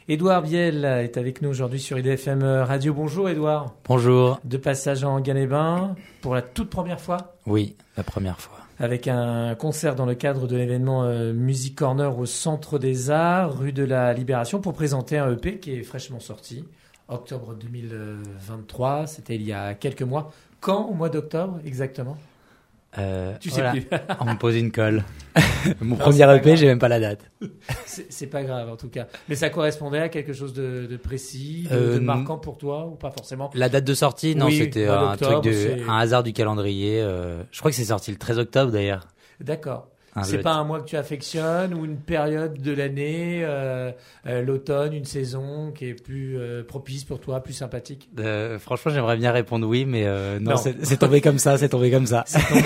Édouard Biel est avec nous aujourd'hui sur IDFM Radio. Bonjour Édouard. Bonjour. De passage en Ganet-Bain pour la toute première fois. Oui, la première fois. Avec un concert dans le cadre de l'événement Music Corner au Centre des Arts, rue de la Libération, pour présenter un EP qui est fraîchement sorti. Octobre 2023, c'était il y a quelques mois. Quand, au mois d'octobre exactement? Tu sais plus. On me pose une colle. Mon premier EP, j'ai même pas la date. C'est pas grave en tout cas. Mais ça correspondait à quelque chose de précis, de marquant pour toi ou pas forcément? La date de sortie, non, oui, c'était un hasard du calendrier. Je crois que c'est sorti le 13 octobre d'ailleurs. D'accord. C'est pas un mois que tu affectionnes ou une période de l'année, l'automne, une saison qui est plus propice pour toi, plus sympathique? Franchement, j'aimerais bien répondre oui, mais non. C'est tombé comme ça, C'est tombé comme ça.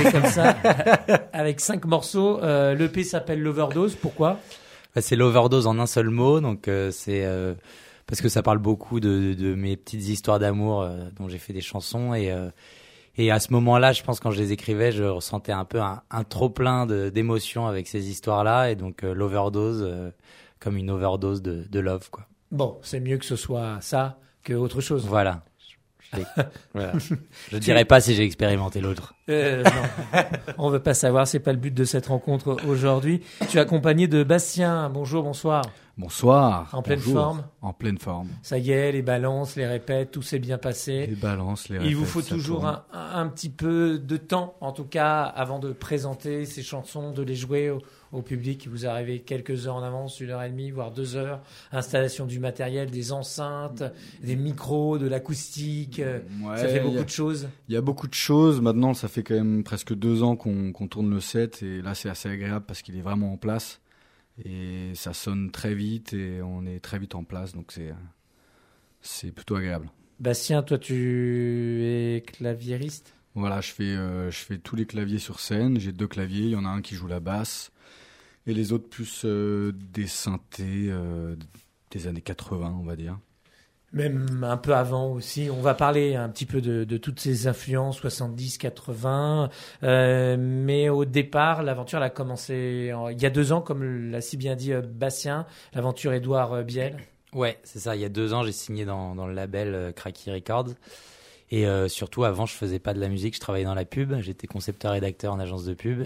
Avec 5 morceaux. L'EP s'appelle L'Overdose. Pourquoi? C'est l'overdose en un seul mot, donc c'est parce que ça parle beaucoup de mes petites histoires d'amour dont j'ai fait des chansons et à ce moment-là, je pense quand je les écrivais, je ressentais un peu un trop-plein d'émotions avec ces histoires-là. Et donc l'overdose, comme une overdose de love, quoi. Bon, c'est mieux que ce soit ça que autre chose. Voilà. Voilà. Je dirais pas si j'ai expérimenté l'autre. Non, on veut pas savoir, c'est pas le but de cette rencontre aujourd'hui. Tu es accompagné de Bastien. Bonjour, bonsoir. Bonsoir. En pleine forme? En pleine forme. Ça y est, les balances, les répètes, tout s'est bien passé. Les balances, les répètes. Il vous faut toujours un petit peu de temps, en tout cas, avant de présenter ces chansons, de les jouer au public. Vous arrivez quelques heures en avance, 1h30, voire 2 heures. Installation du matériel, des enceintes, des micros, de l'acoustique. Ouais, ça fait beaucoup de choses. Il y a beaucoup de choses. Maintenant, ça fait quand même presque 2 ans qu'on tourne le set. Et là, c'est assez agréable parce qu'il est vraiment en place. Et ça sonne très vite et on est très vite en place, donc c'est plutôt agréable. Bastien, toi tu es claviériste? Voilà, je fais tous les claviers sur scène, j'ai 2 claviers, il y en a un qui joue la basse et les autres plus des synthés des années 80 on va dire. Même un peu avant aussi. On va parler un petit peu de toutes ces influences 70, 80. Mais au départ, l'aventure elle a commencé il y a 2 ans, comme l'a si bien dit Bastien, l'aventure Édouard Biel. Ouais, c'est ça. Il y a 2 ans, j'ai signé dans le label Cracky Records. Et surtout, avant, je faisais pas de la musique, je travaillais dans la pub. J'étais concepteur-rédacteur en agence de pub.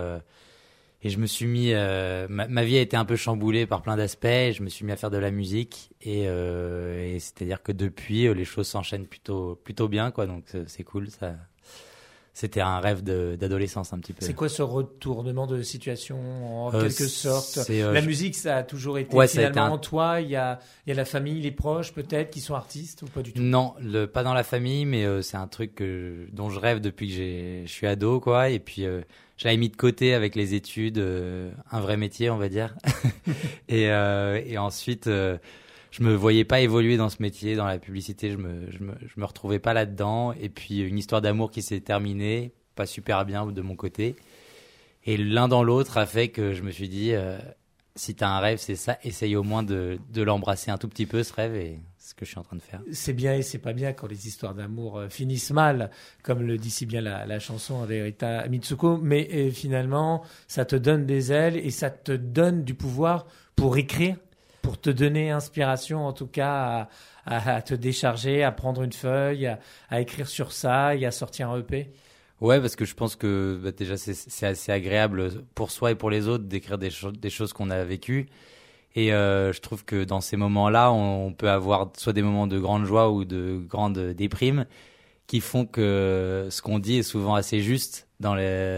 Et je me suis mis... ma vie a été un peu chamboulée par plein d'aspects. Je me suis mis à faire de la musique. Et c'est-à-dire que depuis, les choses s'enchaînent plutôt bien, quoi. Donc c'est cool. C'était un rêve d'adolescence un petit peu. C'est quoi ce retournement de situation en quelque sorte? La musique, ça a toujours été finalement en toi. Il y a la famille, les proches peut-être qui sont artistes ou pas du tout? Non, pas dans la famille, mais c'est un truc dont je rêve depuis que je suis ado, quoi. Et puis j'avais mis de côté avec les études un vrai métier, on va dire. et ensuite, je me voyais pas évoluer dans ce métier, dans la publicité. Je me retrouvais pas là-dedans. Et puis une histoire d'amour qui s'est terminée, pas super bien de mon côté. Et l'un dans l'autre a fait que je me suis dit, si t'as un rêve, c'est ça. Essaye au moins de l'embrasser un tout petit peu, ce rêve. Et c'est ce que je suis en train de faire. C'est bien et c'est pas bien quand les histoires d'amour finissent mal, comme le dit si bien la chanson d'Erita Mitsuko. Mais finalement, ça te donne des ailes et ça te donne du pouvoir pour écrire, pour te donner inspiration, en tout cas, à te décharger, à prendre une feuille, à écrire sur ça et à sortir un EP. Ouais, parce que je pense que déjà, c'est assez agréable pour soi et pour les autres d'écrire des choses qu'on a vécues. Et je trouve que dans ces moments-là, on peut avoir soit des moments de grande joie ou de grande déprime qui font que ce qu'on dit est souvent assez juste dans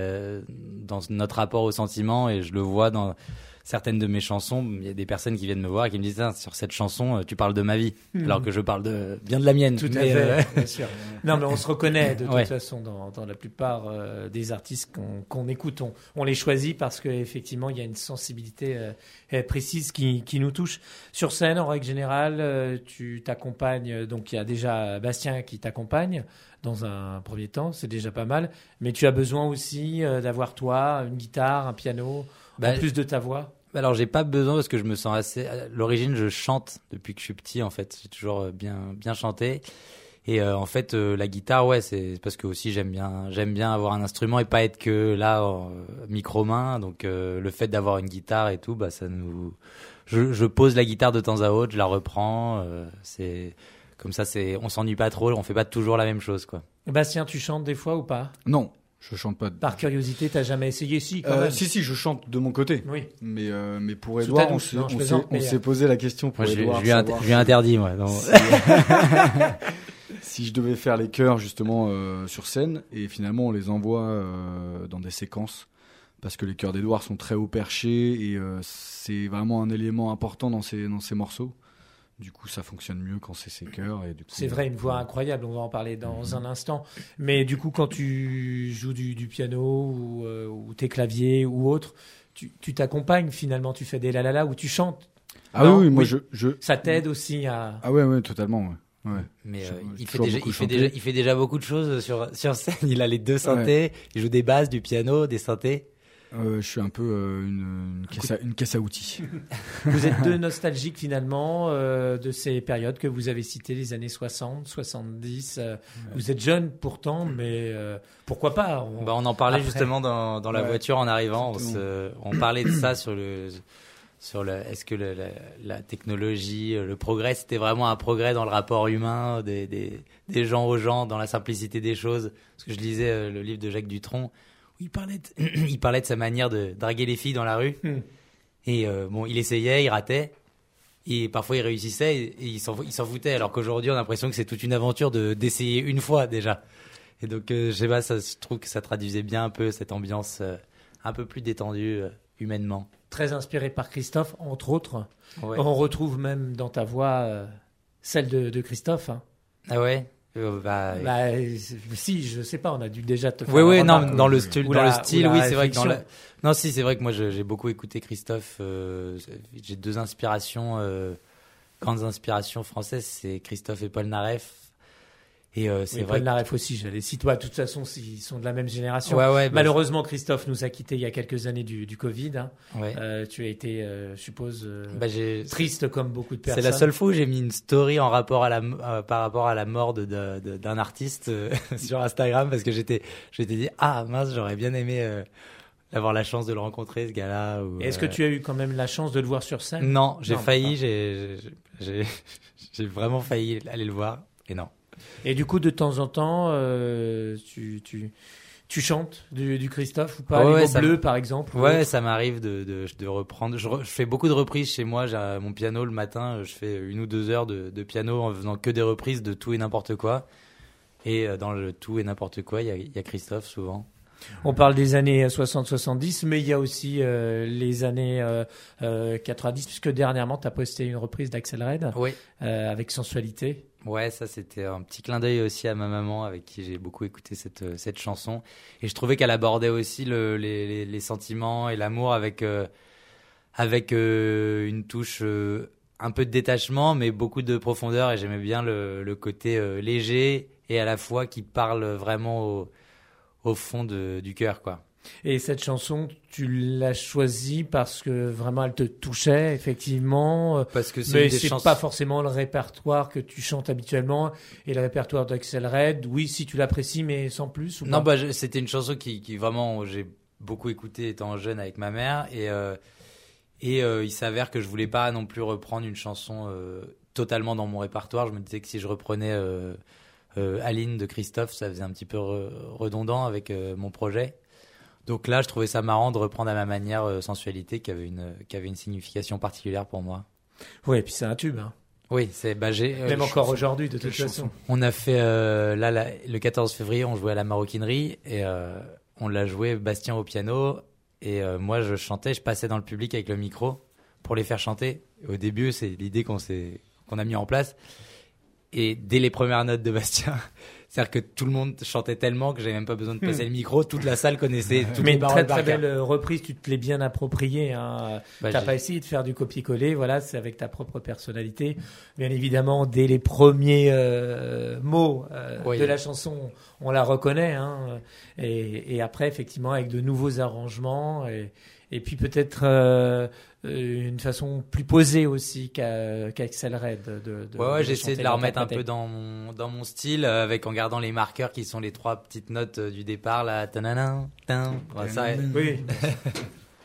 notre rapport au sentiment. Et je le vois dans certaines de mes chansons. Il y a des personnes qui viennent me voir et qui me disent sur cette chanson, tu parles de ma vie, alors que je parle bien de la mienne. Tout à fait, bien sûr. Non, mais on se reconnaît de toute façon dans la plupart des artistes qu'on écoute. On les choisit parce qu'effectivement, il y a une sensibilité précise qui nous touche. Sur scène, en règle générale, tu t'accompagnes. Donc, il y a déjà Bastien qui t'accompagne dans un premier temps, c'est déjà pas mal. Mais tu as besoin aussi d'avoir toi, une guitare, un piano, en plus de ta voix. Alors, j'ai pas besoin parce que je me sens assez... À l'origine, je chante depuis que je suis petit, en fait. J'ai toujours bien chanté. Et en fait, la guitare, ouais, c'est parce que aussi j'aime bien avoir un instrument et pas être que là micro-main. Donc le fait d'avoir une guitare et tout, bah je pose la guitare de temps à autre, je la reprends. C'est comme ça, on s'ennuie pas trop, on fait pas toujours la même chose, quoi. Bastien, tu chantes des fois ou pas ? Non, je chante pas. Par curiosité, t'as jamais essayé ? Si, quand même. Si, je chante de mon côté. Oui. Mais pour Edouard, on s'est posé la question pour Edouard. Je lui ai interdit, moi. Si je devais faire les chœurs justement sur scène, et finalement on les envoie dans des séquences, parce que les chœurs d'Edouard sont très haut perchés et c'est vraiment un élément important dans ces morceaux. Du coup, ça fonctionne mieux quand c'est ses chœurs. Et du coup, c'est vrai, une voix incroyable, on va en parler dans un instant. Mais du coup, quand tu joues du piano ou tes claviers ou autre, tu t'accompagnes finalement, tu fais des la la la ou tu chantes. Ah non, oui, moi je... Ça t'aide aussi à... Ah ouais, totalement, ouais. Ouais. Mais il fait déjà beaucoup de choses sur scène. Il a les 2 synthés, il joue des basses, du piano, des synthés. Je suis un peu une caisse à outils. Vous êtes 2 nostalgiques finalement de ces périodes que vous avez citées, les années 60, 70. Vous êtes jeunes pourtant, mais pourquoi pas on en parlait justement dans la voiture en arrivant. On parlait de ça est-ce que la technologie, le progrès, c'était vraiment un progrès dans le rapport humain des gens aux gens, dans la simplicité des choses. Parce que je lisais le livre de Jacques Dutronc, où il parlait de sa manière de draguer les filles dans la rue. Et il essayait, il ratait, et parfois il réussissait, et il s'en foutait. Alors qu'aujourd'hui, on a l'impression que c'est toute une aventure d'essayer une fois déjà. Et donc, je sais pas, je trouve que ça traduisait bien un peu cette ambiance un peu plus détendue humainement. Très inspiré par Christophe, entre autres. Ouais. On retrouve même dans ta voix celle de Christophe. Hein. Ah ouais si, je sais pas, on a dû déjà te faire Oui, non, dans le style, oui, c'est vrai que non, si, c'est vrai que moi j'ai beaucoup écouté Christophe. J'ai 2 inspirations, grandes inspirations françaises, c'est Christophe et Paul Naref. Et c'est vrai. Paul Naref aussi, je les cite. De toute façon, ils sont de la même génération. Ouais, malheureusement, Christophe nous a quittés il y a quelques années du Covid. Hein. Ouais. Tu as été, je suppose, triste comme beaucoup de personnes. C'est la seule fois où j'ai mis une story en rapport par rapport à la mort d'un artiste sur Instagram, parce que j'étais dit mince, j'aurais bien aimé avoir la chance de le rencontrer, ce gars-là. Est-ce que tu as eu quand même la chance de le voir sur scène ? Non, j'ai failli. J'ai vraiment failli aller le voir, et non. Et du coup, de temps en temps, tu chantes du Christophe ou pas, les mots bleus par exemple. Ouais, ça m'arrive de reprendre. Je fais beaucoup de reprises chez moi. J'ai mon piano le matin. Je fais 1 ou 2 heures de piano en faisant que des reprises de tout et n'importe quoi. Et dans le tout et n'importe quoi, il y a Christophe souvent. On parle des années 60-70, mais il y a aussi les années 90, puisque dernièrement, tu as posté une reprise d'Axel Red avec Sensualité. Ouais, ça c'était un petit clin d'œil aussi à ma maman, avec qui j'ai beaucoup écouté cette chanson. Et je trouvais qu'elle abordait aussi les sentiments et l'amour avec une touche un peu de détachement, mais beaucoup de profondeur. Et j'aimais bien le côté léger et à la fois qui parle vraiment au fond du cœur, quoi. Et cette chanson, tu l'as choisie parce que vraiment elle te touchait, effectivement. Parce que mais c'est pas forcément le répertoire que tu chantes habituellement. Et le répertoire d'Axel Red, oui, si tu l'apprécies, mais sans plus. Ou non, pas c'était une chanson qui vraiment j'ai beaucoup écouté étant jeune avec ma mère. Et il s'avère que je voulais pas non plus reprendre une chanson totalement dans mon répertoire. Je me disais que si je reprenais Aline de Christophe, ça faisait un petit peu redondant avec mon projet. Donc là, je trouvais ça marrant de reprendre à ma manière Sensualité, qui avait une signification particulière pour moi. Oui, et puis c'est un tube. Hein. Oui, même encore aujourd'hui, de toute façon. On a fait le 14 février, on jouait à la Maroquinerie et on l'a joué Bastien au piano et moi je chantais, je passais dans le public avec le micro pour les faire chanter. Au début, c'est l'idée qu'on a mis en place. Et dès les premières notes de Bastien, c'est-à-dire que tout le monde chantait tellement que j'avais même pas besoin de passer le micro, toute la salle connaissait toutes les paroles. Mais très belle reprise, tu te l'es bien appropriée. Hein. T'as pas essayé de faire du copier-coller, voilà, c'est avec ta propre personnalité. Bien évidemment, dès les premiers mots de la chanson, on la reconnaît. Hein. Et après, effectivement, avec de nouveaux arrangements et puis peut-être une façon plus posée aussi qu'Axel Red. J'ai essayé de la remettre un peu dans mon style, en gardant les marqueurs qui sont les 3 petites notes du départ, là. Oui.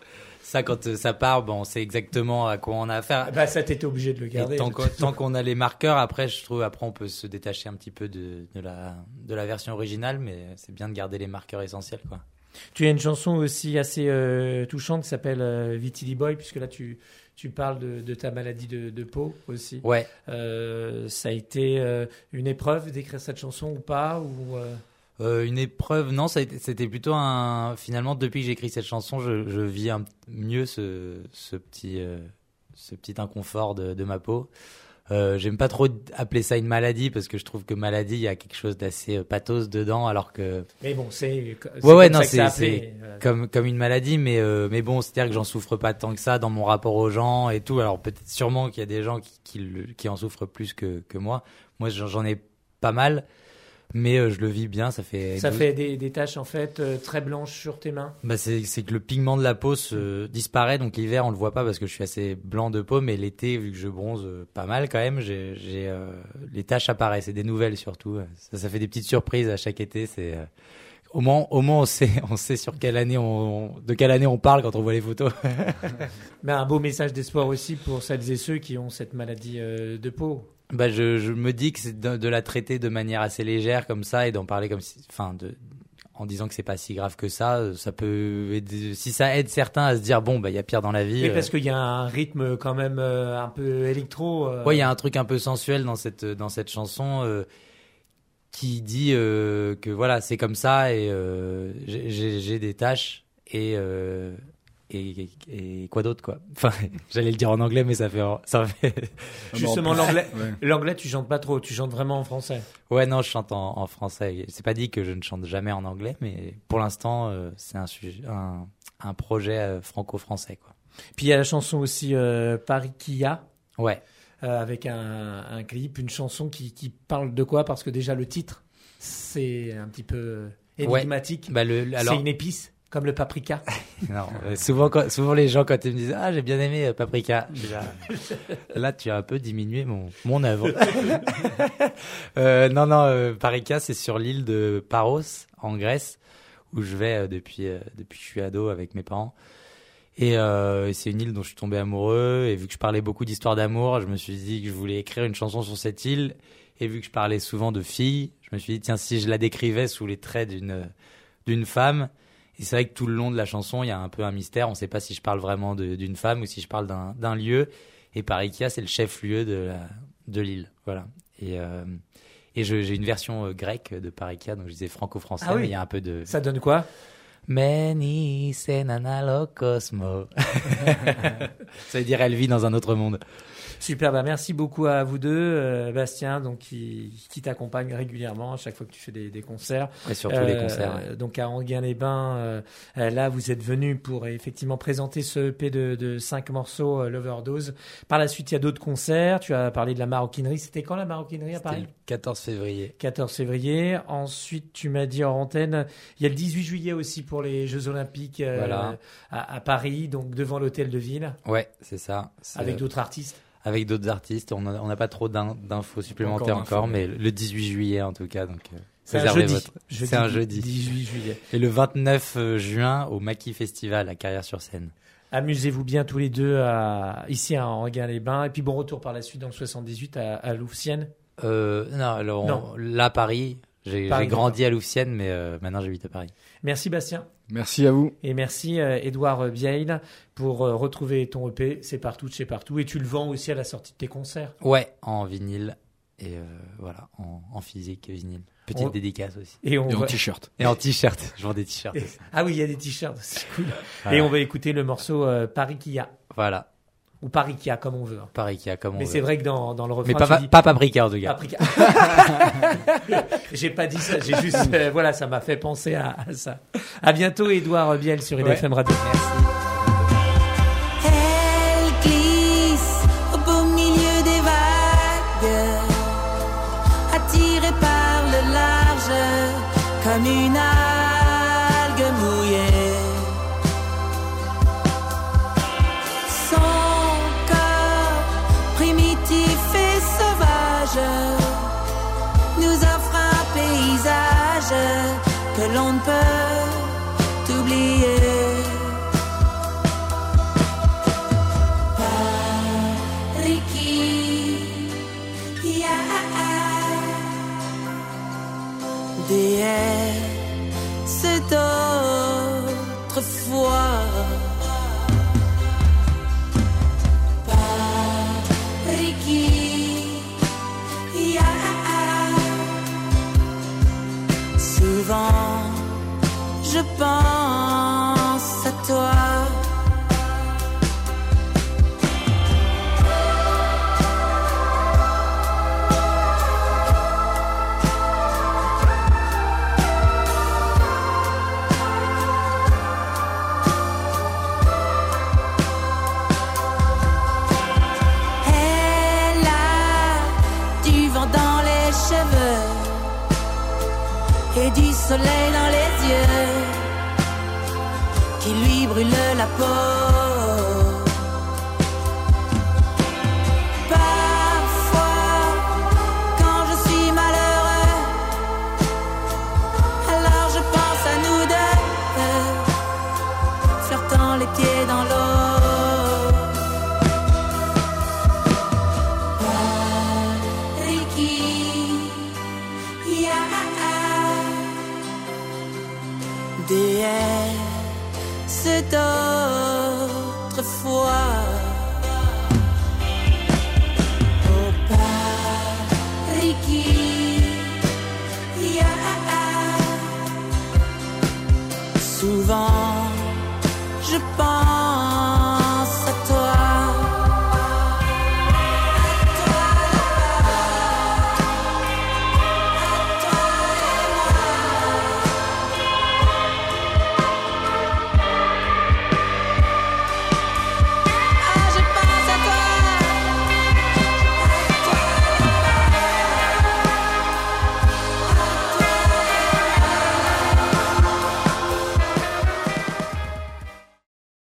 Ça, quand ça part, bon, on sait exactement à quoi on a affaire. Bah, ça, t'étais obligé de le garder. Tant qu'on a les marqueurs, après, je trouve, après, on peut se détacher un petit peu de la version originale, mais c'est bien de garder les marqueurs essentiels, quoi. Tu as une chanson aussi assez touchante qui s'appelle Vitili Boy, puisque là, tu parles de ta maladie de peau aussi. Ouais. Ça a été une épreuve d'écrire cette chanson ou pas ou Une épreuve, non, c'était plutôt finalement, depuis que j'ai écrit cette chanson, je vis mieux ce petit inconfort de ma peau. J'aime pas trop appeler ça une maladie parce que je trouve que maladie, il y a quelque chose d'assez pathos dedans, alors que. Mais bon, c'est comme une maladie, mais bon, c'est-à-dire que j'en souffre pas tant que ça dans mon rapport aux gens et tout. Alors peut-être sûrement qu'il y a des gens qui en souffrent plus que moi. Moi, j'en ai pas mal. Mais je le vis bien, ça fait des taches en fait très blanches sur tes mains. Bah c'est que le pigment de la peau disparaît, donc l'hiver on le voit pas parce que je suis assez blanc de peau, mais l'été vu que je bronze pas mal quand même, j'ai les taches apparaissent, et des nouvelles surtout. Ça fait des petites surprises à chaque été, c'est au moins on sait sur de quelle année on parle quand on voit les photos. Mais un beau message d'espoir aussi pour celles et ceux qui ont cette maladie de peau. Bah je me dis que c'est de la traiter de manière assez légère comme ça et d'en parler comme si, en disant que c'est pas si grave que ça peut aider, si ça aide certains à se dire bon bah il y a pire dans la vie. Mais parce qu'il y a un rythme quand même un peu électro. Ouais, il y a un truc un peu sensuel dans cette chanson qui dit que voilà c'est comme ça et j'ai des taches et quoi d'autre quoi. Enfin, j'allais le dire en anglais mais ça fait justement l'anglais tu chantes pas trop, tu chantes vraiment en français. Ouais, non, je chante en français. C'est pas dit que je ne chante jamais en anglais, mais pour l'instant c'est un projet franco-français quoi. Puis il y a la chanson aussi Paris Kia. Ouais. Avec un clip, une chanson qui parle de quoi? Parce que déjà le titre c'est un petit peu énigmatique. Ouais. C'est une épice comme le paprika. Non, souvent les gens quand ils me disent j'ai bien aimé paprika, là tu as un peu diminué mon œuvre. Non, paprika c'est sur l'île de Paros en Grèce où je vais depuis que je suis ado avec mes parents. Et c'est une île dont je suis tombé amoureux, et vu que je parlais beaucoup d'histoires d'amour, je me suis dit que je voulais écrire une chanson sur cette île, et vu que je parlais souvent de filles, je me suis dit tiens, si je la décrivais sous les traits d'une femme. Et c'est vrai que tout le long de la chanson, il y a un peu un mystère, on sait pas si je parle vraiment d'une femme ou si je parle d'un lieu, et Parikia c'est le chef-lieu de l'île, voilà. Et j'ai une version grecque de Parikia, donc je disais franco-français, mais il y a un peu de... Ça donne quoi? Meni senanalo cosmo. Ça veut dire elle vit dans un autre monde. Super, merci beaucoup à vous deux, Bastien, donc qui t'accompagne régulièrement à chaque fois que tu fais des concerts. Et surtout les concerts. Ouais. Donc à Enghien-les-Bains, là vous êtes venus pour effectivement présenter ce EP de 5 morceaux, L'Overdose. Par la suite, il y a d'autres concerts. Tu as parlé de la maroquinerie. C'était quand la maroquinerie à Paris? C'était le 14 février. 14 février. Ensuite, tu m'as dit en antenne, il y a le 18 juillet aussi pour les Jeux Olympiques voilà. à Paris, donc devant l'Hôtel de Ville. Ouais, c'est ça. Avec d'autres artistes. Avec d'autres artistes, on n'a pas trop d'infos supplémentaires encore, mais le 18 juillet en tout cas. Donc, c'est un jeudi. C'est un jeudi. 18 juillet. Et le 29 juin au Maquis Festival à Carrière-sur-Seine. Amusez-vous bien tous les deux ici à Enghien-les-Bains. Et puis bon retour par la suite dans le 78 à Louvciennes. Non. Là, Paris. J'ai grandi à Louvciennes, mais maintenant j'habite à Paris. Merci Bastien. Merci à vous. Et merci Édouard Biail pour retrouver ton EP. C'est partout de chez partout. Et tu le vends aussi à la sortie de tes concerts. Ouais, en vinyle. Et voilà, en physique vinyle. Petite dédicace aussi. Et en t-shirt. Et en t-shirt. Je vends des t-shirts. Ah oui, il y a des t-shirts. C'est cool. Voilà. Et on va écouter le morceau Paris Kia. Voilà. Ou Parikia, comme on veut. Parikia, comme on veut. Mais c'est vrai que dans le refrain... Mais pas Paprika, en tout cas. Paprika. J'ai pas dit ça, j'ai juste... voilà, ça m'a fait penser à ça. À bientôt, Édouard Biel sur IDFM Radio. Merci. Elle glisse au beau milieu des vagues, attirée par le large, comme une algue mouillée. Nous offre un paysage que l'on ne peut oublier. déesse d'autrefois. Souvent, je pense à toi. Elle a du vent dans les cheveux et du soleil dans les yeux qui lui brûle la peau. Parfois, quand je suis malheureux, alors je pense à nous deux, flirtant les pieds dans l'eau. Déesse d'autrefois.